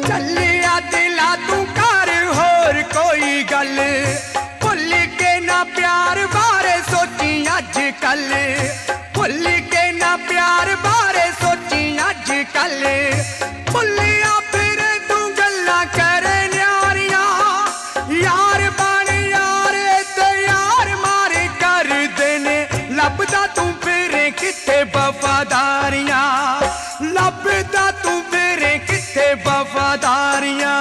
ਚੱਲਿਆ ਦਿਲਾ ਤੂੰ ਕਰ ਹੋਰ ਕੋਈ ਗੱਲ ਭੁੱਲ ਕੇ ਨਾ ਪਿਆਰ ਬਾਰੇ ਸੋਚੀ ਅੱਜ ਕੱਲ ਭੁੱਲ ਕੇ ਨਾ ਪਿਆਰ ਬਾਰੇ ਸੋਚੀ ਅੱਜ ਕੱਲ ਭੁੱਲਿਆ ਫਿਰ ਤੂੰ ਗੱਲਾਂ ਕਰੇ ਨਿਆਰੀਆਂ ਯਾਰ ਬਣ ਯਾਰ ਤੇ ਯਾਰ ਮਾਰ ਕਰਦੇ ਨੇ ਲੱਭਦਾ ਤੂੰ ਫਿਰ ਕਿੱਥੇ ਵਫਾਦਾਰੀਆਂ ਲੱਭਦਾ ਤੂੰ ਫਿਰ ਕਿੱਥੇ ਵਫਾਦਾਰੀਆਂ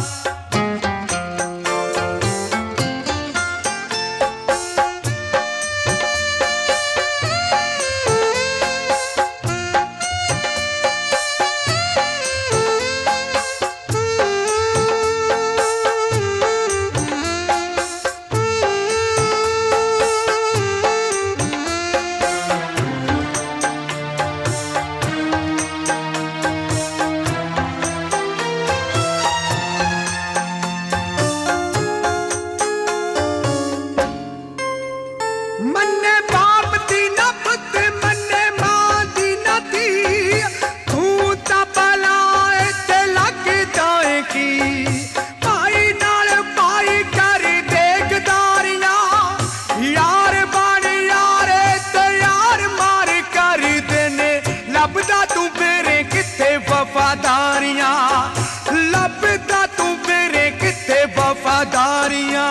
ਲੱਭਦਾ ਤੂੰ ਫਿਰ ਕਿੱਥੇ ਵਫਾਦਾਰੀਆਂ ਲੱਭਦਾ ਤੂੰ ਫਿਰ ਕਿੱਥੇ ਵਫਾਦਾਰੀਆਂ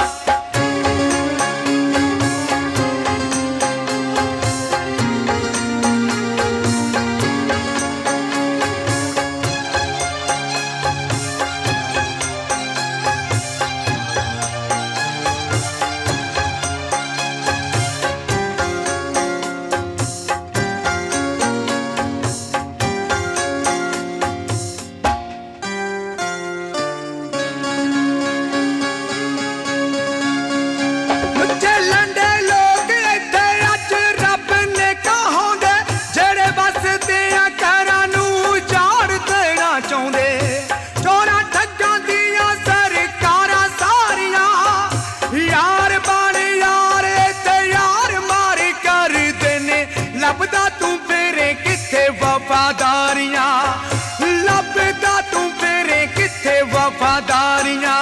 ਲੱਭਦਾ ਤੂੰ ਫਿਰ ਕਿੱਥੇ ਵਫਾਦਾਰੀਆਂ ਲੱਭਦਾ ਤੂੰ ਫਿਰ ਕਿੱਥੇ ਵਫਾਦਾਰੀਆਂ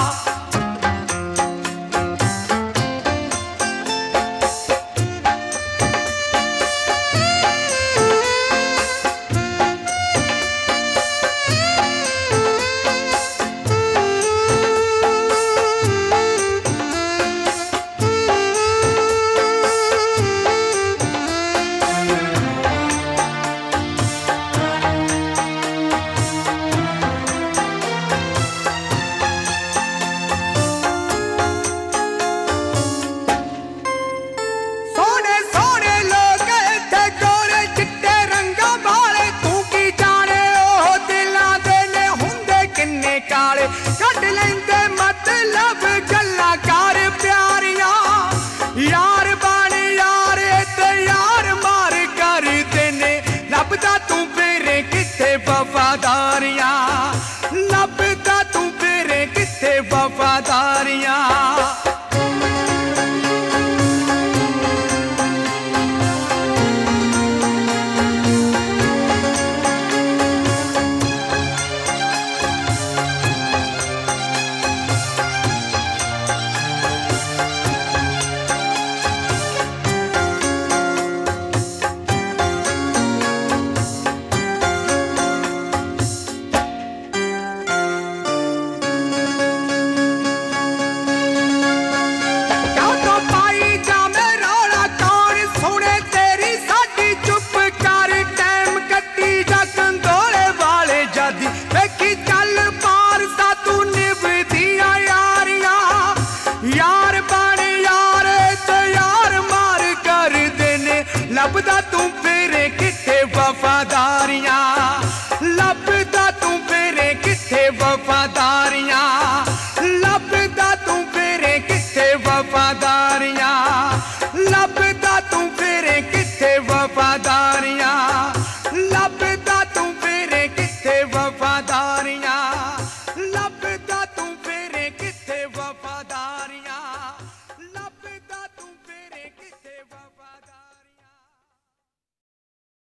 ਕੱਢ ਲੈਂਦੇ ਮਤਲਬ ਗੱਲਾਂ ਕਰ ਪਿਆਰੀਆਂ ਯਾਰ ਬਣ ਯਾਰ ਤੇ ਯਾਰ ਮਾਰ ਕਰਦੇ ਨੇ ਲੱਭਦਾ ਤੂੰ ਫਿਰ ਕਿੱਥੇ ਵਫਾਦਾਰੀਆਂ ਲੱਭਦਾ ਤੂੰ ਫਿਰ ਕਿੱਥੇ ਵਫਾਦਾਰੀਆਂ ਲੱਭਦਾ ਤੂੰ ਫਿਰ ਕਿੱਥੇ ਵਫਾਦਾਰੀਆਂ ਲੱਭਦਾ ਤੂੰ ਫਿਰ ਕਿੱਥੇ ਵਫਾਦਾਰੀਆਂ ਲੱਭਦਾ ਤੂੰ ਫਿਰ ਕਿੱਥੇ ਵਫਾਦਾਰੀਆਂ ਲੱਭਦਾ ਤੂੰ ਫਿਰ ਕਿੱਥੇ ਵਫਾਦਾਰੀਆਂ ਲੱਭਦਾ ਤੂੰ ਫਿਰ ਕਿੱਥੇ ਵਫਾਦਾਰੀਆਂ ਲੱਭਦਾ ਤੂੰ ਫਿਰ ਕਿੱਥੇ ਵਫਾਦਾਰੀਆਂ